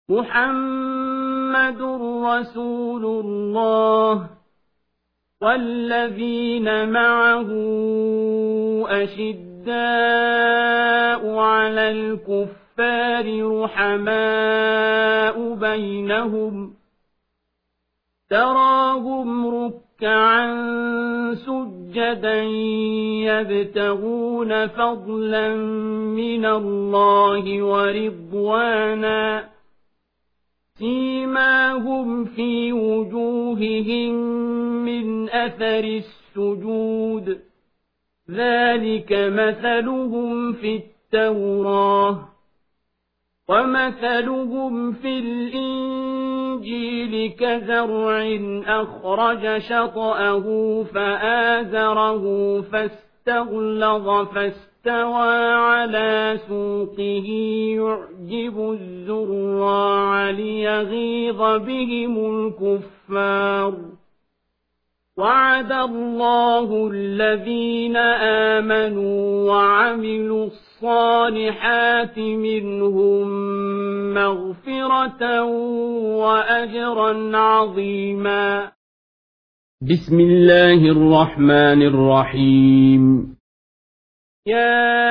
محمد رسول الله والذين معه أشداء على الكفار رحماء بينهم تراهم ركعا سجدا يبتغون فضلا من الله ورضوانا سيماهم في وجوههم من أثر السجود ذلك مثلهم في التوراة ومثلهم في الإنجيل كزرع أخرج شطأه فآزره فاستغلظ فاستوى على سوقه يعجب الزراع ليغيظ بهم الكفار وعد الله الذين آمنوا وعملوا الصالحات منهم مغفرة وأجرا عظيما. بسم الله الرحمن الرحيم. يا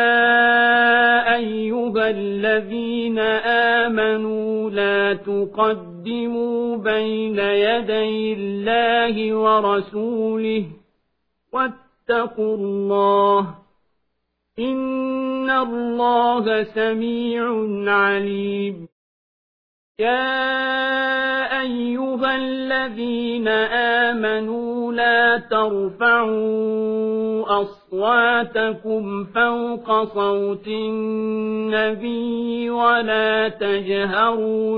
أيها الذين آمنوا لا تقدموا بين يدي الله ورسوله واتقوا الله إن الله سميع عليم. يا أيها الذين آمنوا لا ترفعوا أصواتكم فوق صوت النبي ولا تجهروا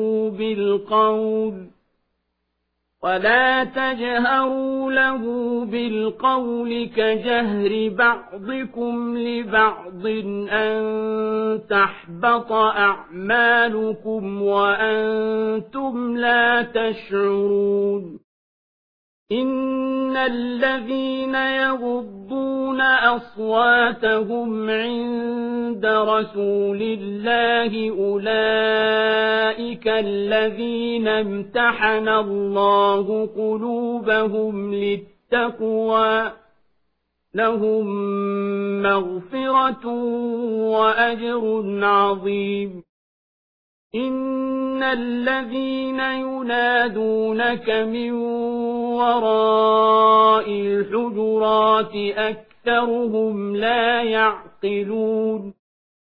له بالقول كجهر بعضكم لبعض أن تحبط أعمالكم وأنتم لا تشعرون. إن الذين يغضون أصواتهم عند رسول الله أولئك الذين امتحن الله قلوبهم للتقوى لهم مغفرة وأجر عظيم. إن الذين ينادونك من وراء الحجرات أكثرهم لا يعقلون.